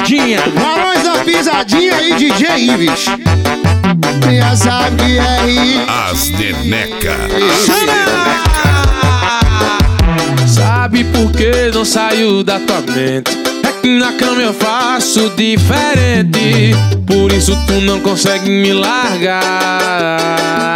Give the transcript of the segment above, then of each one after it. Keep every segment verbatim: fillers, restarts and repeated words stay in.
pisadinha. Barões da pisadinha e D J Ives. Já sabe que é rir. As Neneca. Sabe por que não saiu da tua mente? É que na cama eu faço diferente. Por isso tu não consegue me largar.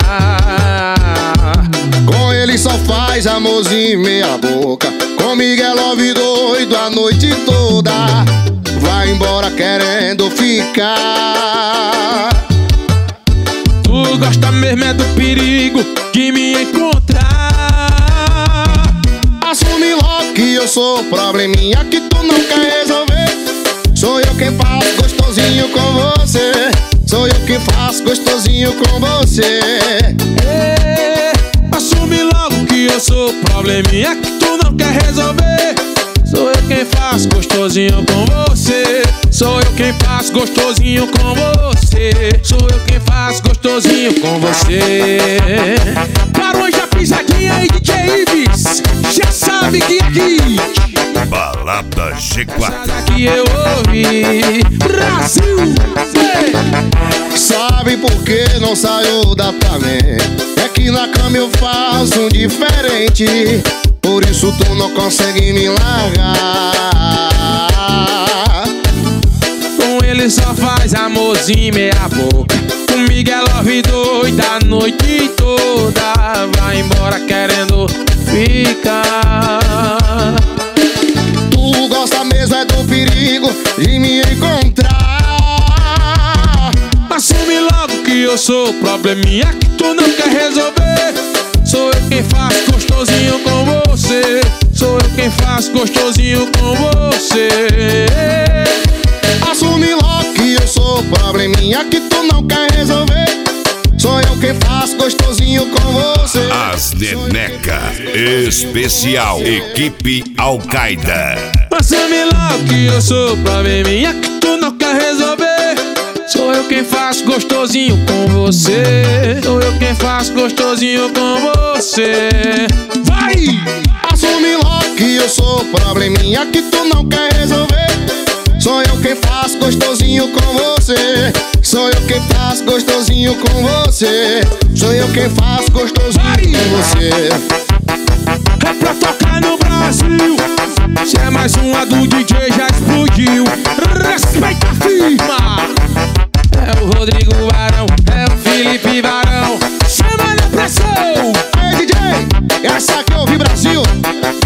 Com ele só faz amorzinho meia boca. Comigo é love doido a noite toda. Vai embora querendo ficar. Tu gosta mesmo é do perigo de me encontrar. Assume logo que eu sou probleminha que tu não quer resolver. Sou eu quem faço gostosinho com você. Sou eu quem faço gostosinho com você. É, assume logo que eu sou probleminha que tu não quer resolver. Sou eu quem faço gostosinho com você. Sou eu quem faço gostosinho com você. Sou eu quem faço gostosinho com você. Barões da pisadinha e D J Ives. Já sabe que aqui Balada G quatro. que eu ouvi Brasil. Ei. Sabe por que não saiu da tua mente? É que na cama eu faço um diferente. Por isso tu não consegue me largar. Com ele só faz amorzinho meia boca. Comigo é love doida a noite toda. Vai embora querendo ficar. Tu gosta mesmo é do perigo de me encontrar. Assume logo que eu sou o probleminha que tu não quer resolver. Sou eu quem faço gostosinho com você. Sou eu quem faço gostosinho com você. Assume logo que eu sou o probleminha que tu não quer resolver. Sou eu quem faço gostosinho com você. As Neneca. Especial Equipe Al-Qaeda. Assume logo que eu sou o probleminha que tu não quer resolver. Sou eu quem faço gostosinho com você. Sou eu quem faço gostosinho com você. Vai! Assume logo que eu sou o probleminha que tu não quer resolver. Sou eu quem faço gostosinho com você. Sou eu quem faço gostosinho com você. Sou eu quem faço gostosinho Vai! com você. É pra tocar no Brasil. Se é mais uma do D J já explodiu. Respeita a firma. É o Rodrigo Barão, é o Felipe Barão. Chama na pressão. Aí D J, essa aqui é o Brasil.